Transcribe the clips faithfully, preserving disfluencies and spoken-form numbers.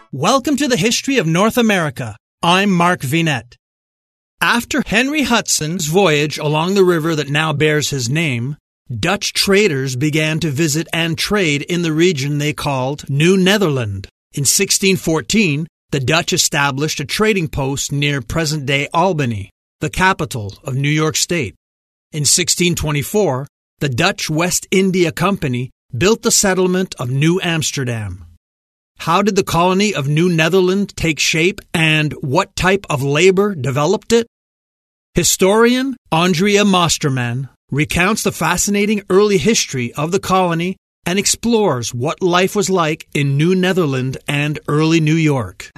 Welcome to the History of North America. I'm Mark Vinet. After Henry Hudson's voyage along the river that now bears his name, Dutch traders began to visit and trade in the region they called New Netherland. In sixteen fourteen, the Dutch established a trading post near present-day Albany, the capital of New York State. In sixteen twenty-four, the Dutch West India Company built the settlement of New Amsterdam. How did the colony of New Netherland take shape, and what type of labor developed it? Historian Andrea Mosterman recounts the fascinating early history of the colony and explores what life was like in New Netherland and early New York.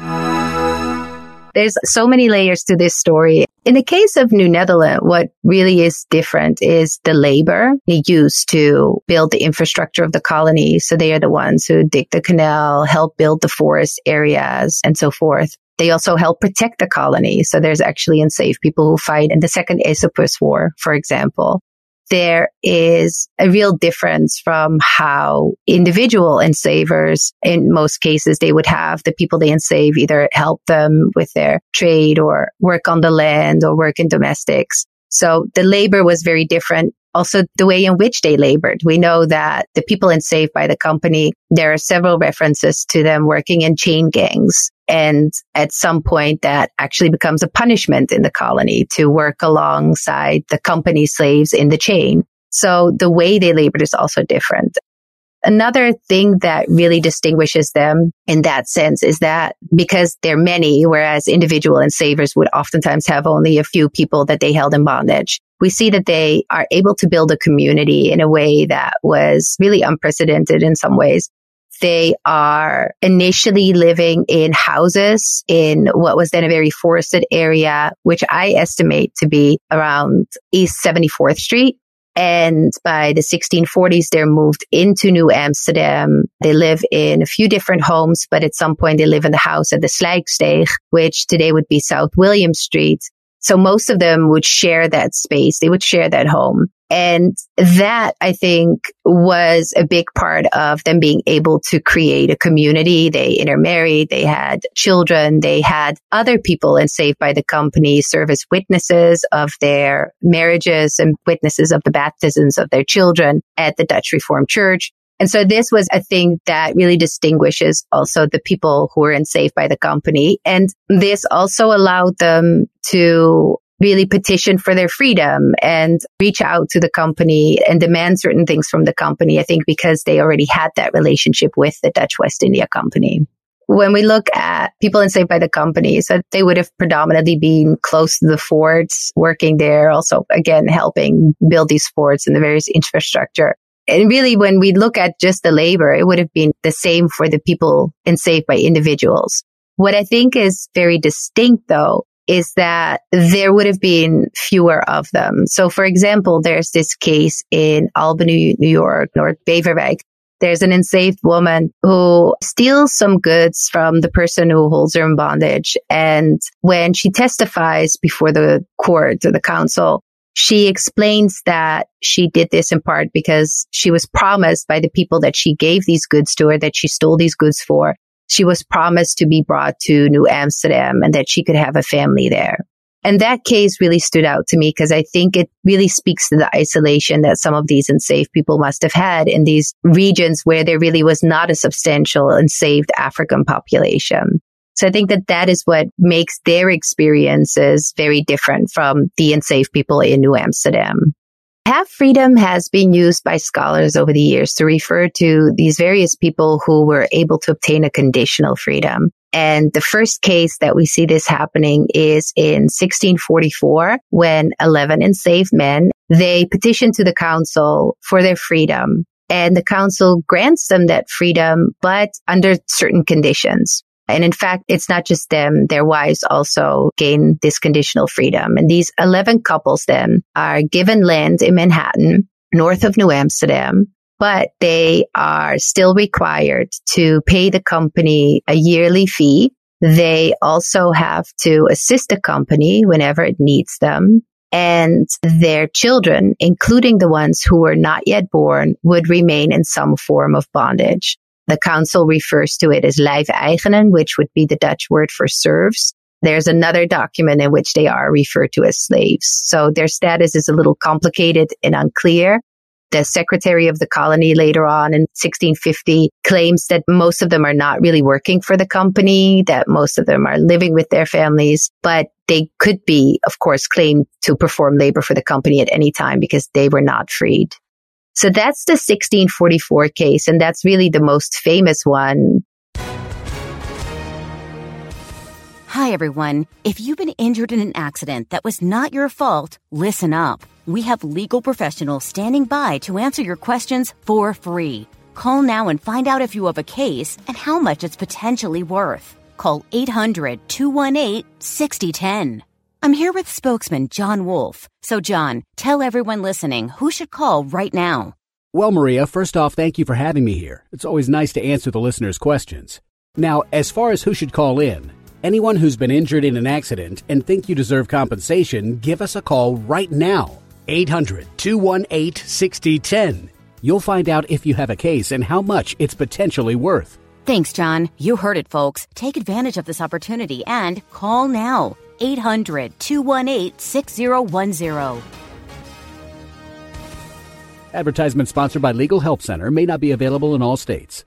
There's so many layers to this story. In the case of New Netherland, what really is different is the labor they used to build the infrastructure of the colony. So they are the ones who dig the canal, help build the forest areas, and so forth. They also help protect the colony. So there's actually enslaved people who fight in the Second Esopus War, for example. There is a real difference from how individual enslavers, in most cases, they would have the people they enslave either help them with their trade or work on the land or work in domestics. So the labor was very different. Also, the way in which they labored. We know that the people enslaved by the company, there are several references to them working in chain gangs. And at some point that actually becomes a punishment in the colony to work alongside the company slaves in the chain. So the way they labored is also different. Another thing that really distinguishes them in that sense is that because they're many, whereas individual enslavers would oftentimes have only a few people that they held in bondage, we see that they are able to build a community in a way that was really unprecedented in some ways. They are initially living in houses in what was then a very forested area, which I estimate to be around East seventy-fourth Street. And by the sixteen forties, they're moved into New Amsterdam. They live in a few different homes, but at some point they live in the house at the Slijksteeg, which today would be South William Street. So most of them would share that space. They would share that home. And that, I think, was a big part of them being able to create a community. They intermarried. They had children. They had other people enslaved by the company serve as witnesses of their marriages and witnesses of the baptisms of their children at the Dutch Reformed Church. And so this was a thing that really distinguishes also the people who were enslaved by the company. And this also allowed them to really petition for their freedom and reach out to the company and demand certain things from the company, I think because they already had that relationship with the Dutch West India Company. When we look at people enslaved by the company, so they would have predominantly been close to the forts, working there, also, again, helping build these forts and the various infrastructure. And really, when we look at just the labor, it would have been the same for the people enslaved by individuals. What I think is very distinct, though, is that there would have been fewer of them. So, for example, there's this case in Albany, New York, North Beverwijk. There's an enslaved woman who steals some goods from the person who holds her in bondage. And when she testifies before the court or the council, she explains that she did this in part because she was promised by the people that she gave these goods to her, that she stole these goods for. She was promised to be brought to New Amsterdam and that she could have a family there. And that case really stood out to me because I think it really speaks to the isolation that some of these enslaved people must have had in these regions where there really was not a substantial enslaved African population. So I think that that is what makes their experiences very different from the enslaved people in New Amsterdam. Half freedom has been used by scholars over the years to refer to these various people who were able to obtain a conditional freedom. And the first case that we see this happening is in sixteen forty-four, when eleven enslaved men, they petitioned to the council for their freedom. And the council grants them that freedom, but under certain conditions. And in fact, it's not just them, their wives also gain this conditional freedom. And these eleven couples then are given land in Manhattan, north of New Amsterdam, but they are still required to pay the company a yearly fee. They also have to assist the company whenever it needs them. And their children, including the ones who were not yet born, would remain in some form of bondage. The council refers to it as lijfeigenen, which would be the Dutch word for serfs. There's another document in which they are referred to as slaves. So their status is a little complicated and unclear. The secretary of the colony later on in sixteen fifty claims that most of them are not really working for the company, that most of them are living with their families, but they could be, of course, claimed to perform labor for the company at any time because they were not freed. So that's the sixteen forty-four case, and that's really the most famous one. Hi, everyone. If you've been injured in an accident that was not your fault, listen up. We have legal professionals standing by to answer your questions for free. Call now and find out if you have a case and how much it's potentially worth. Call eight hundred, two one eight, six zero one zero. I'm here with spokesman John Wolf. So, John, tell everyone listening who should call right now. Well, Maria, first off, thank you for having me here. It's always nice to answer the listeners' questions. Now, as far as who should call in, anyone who's been injured in an accident and think you deserve compensation, give us a call right now. eight hundred, two one eight, six zero one zero. You'll find out if you have a case and how much it's potentially worth. Thanks, John. You heard it, folks. Take advantage of this opportunity and call now. eight hundred, two one eight, six zero one zero. Advertisement sponsored by Legal Help Center. May not be available in all states.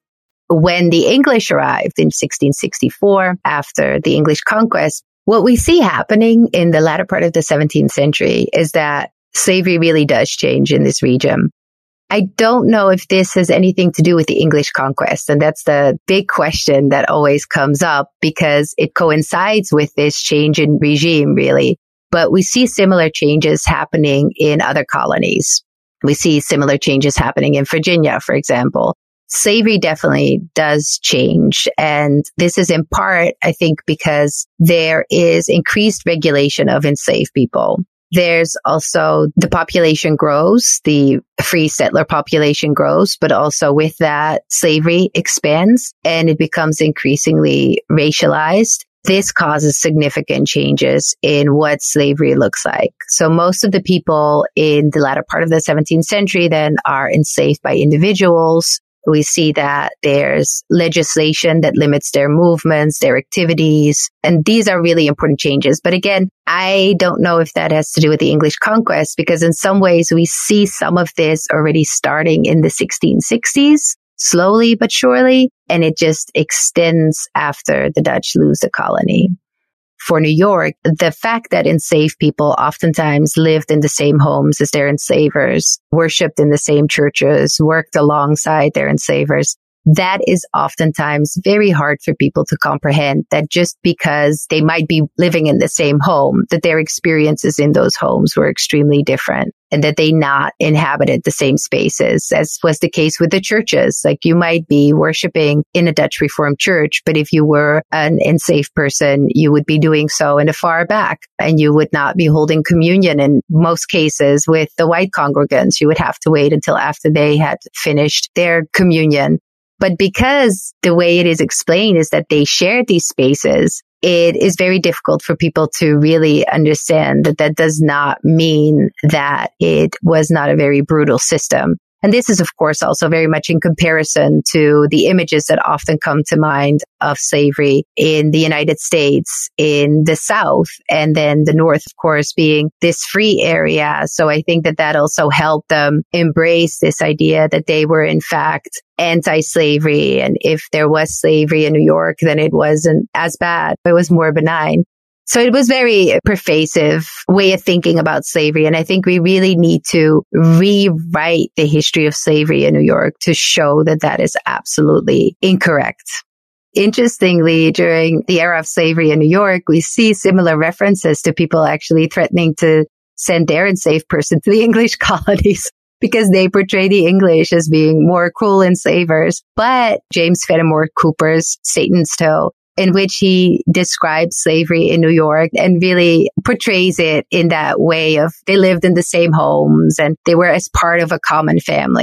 When the English arrived in sixteen sixty-four, after the English conquest, what we see happening in the latter part of the seventeenth century is that slavery really does change in this region. I don't know if this has anything to do with the English conquest, and that's the big question that always comes up because it coincides with this change in regime, really. But we see similar changes happening in other colonies. We see similar changes happening in Virginia, for example. Slavery definitely does change. And this is in part, I think, because there is increased regulation of enslaved people. There's also the population grows, the free settler population grows, but also with that, slavery expands and it becomes increasingly racialized. This causes significant changes in what slavery looks like. So most of the people in the latter part of the seventeenth century then are enslaved by individuals. We see that there's legislation that limits their movements, their activities, and these are really important changes. But again, I don't know if that has to do with the English conquest, because in some ways we see some of this already starting in the sixteen sixties, slowly but surely, and it just extends after the Dutch lose the colony. For New York, the fact that enslaved people oftentimes lived in the same homes as their enslavers, worshipped in the same churches, worked alongside their enslavers, that is oftentimes very hard for people to comprehend, that just because they might be living in the same home, that their experiences in those homes were extremely different and that they not inhabited the same spaces, as was the case with the churches. Like you might be worshiping in a Dutch Reformed church, but if you were an enslaved person, you would be doing so in the far back and you would not be holding communion in most cases with the white congregants. You would have to wait until after they had finished their communion. But because the way it is explained is that they shared these spaces, it is very difficult for people to really understand that that does not mean that it was not a very brutal system. And this is, of course, also very much in comparison to the images that often come to mind of slavery in the United States, in the South, and then the North, of course, being this free area. So I think that that also helped them embrace this idea that they were, in fact, anti-slavery. And if there was slavery in New York, then it wasn't as bad. It was more benign. So it was very pervasive way of thinking about slavery. And I think we really need to rewrite the history of slavery in New York to show that that is absolutely incorrect. Interestingly, during the era of slavery in New York, we see similar references to people actually threatening to send their enslaved person to the English colonies because they portray the English as being more cruel enslavers. But James Fenimore Cooper's Satan's Toe, in which he describes slavery in New York and really portrays it in that way of they lived in the same homes and they were as part of a common family.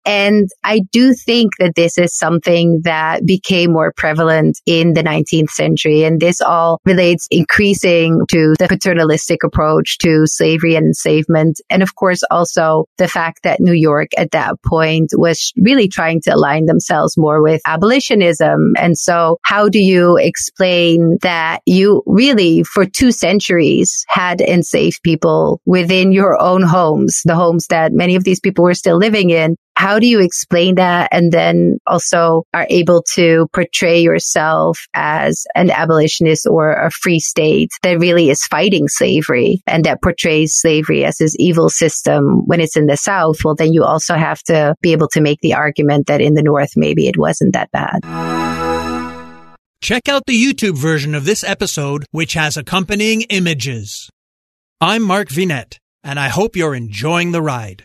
And I do think that this is something that became more prevalent in the nineteenth century. And this all relates increasing to the paternalistic approach to slavery and enslavement. And of course, also the fact that New York at that point was really trying to align themselves more with abolitionism. And so how do you explain that you really for two centuries had enslaved people within your own homes, the homes that many of these people were still living in? How do you explain that and then also are able to portray yourself as an abolitionist or a free state that really is fighting slavery and that portrays slavery as this evil system when it's in the South? Well, then you also have to be able to make the argument that in the North, maybe it wasn't that bad. Check out the YouTube version of this episode, which has accompanying images. I'm Mark Vinet, and I hope you're enjoying the ride.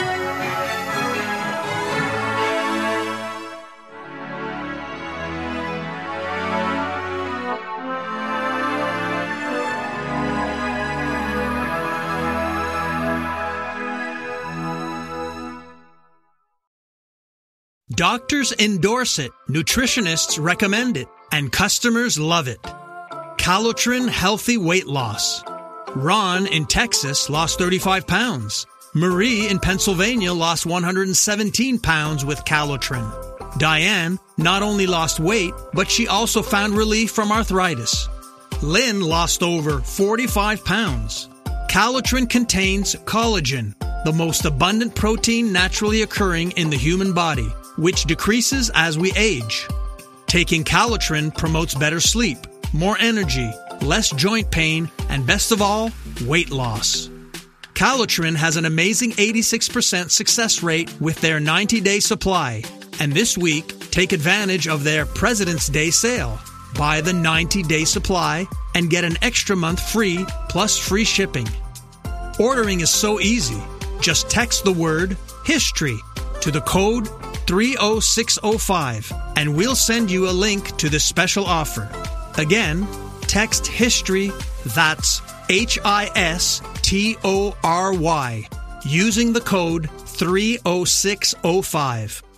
Doctors endorse it, nutritionists recommend it, and customers love it. Calotren Healthy Weight Loss. Ron in Texas lost thirty-five pounds. Marie in Pennsylvania lost one hundred seventeen pounds with Calotren. Diane not only lost weight, but she also found relief from arthritis. Lynn lost over forty-five pounds. Calotren contains collagen, the most abundant protein naturally occurring in the human body, which decreases as we age. Taking Calotren promotes better sleep, more energy, less joint pain, and best of all, weight loss. Calotren has an amazing eighty-six percent success rate with their ninety-day supply. And this week, take advantage of their President's Day sale. Buy the ninety-day supply and get an extra month free plus free shipping. Ordering is so easy. Just text the word HISTORY to the code three oh six oh five and we'll send you a link to this special offer. Again, text HISTORY, that's H I S T O R Y, using the code three oh six oh five.